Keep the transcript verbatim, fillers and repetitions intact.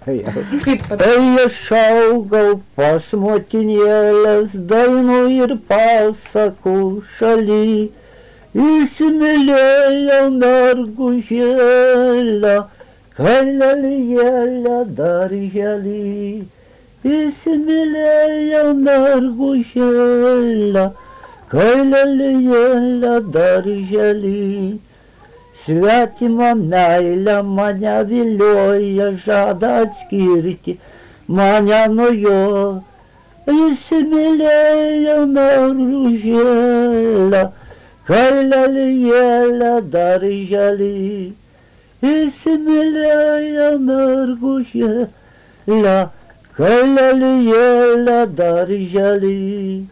Kaip pat. Tai išaugau pas motinėlės dainų ir pasakų šaly. Įsimylėjau mergužėlę, kalelėlę darželį. Įsimylėjau mergužėlę, kalelėlę darželį. Svetima meilė mane vilioja, žada atskirti mane nuo jo. Įsimylėjau mergužėlę, kalelėlę darželį. Įsimylėjau mergužėlę, kalelėlę darželį.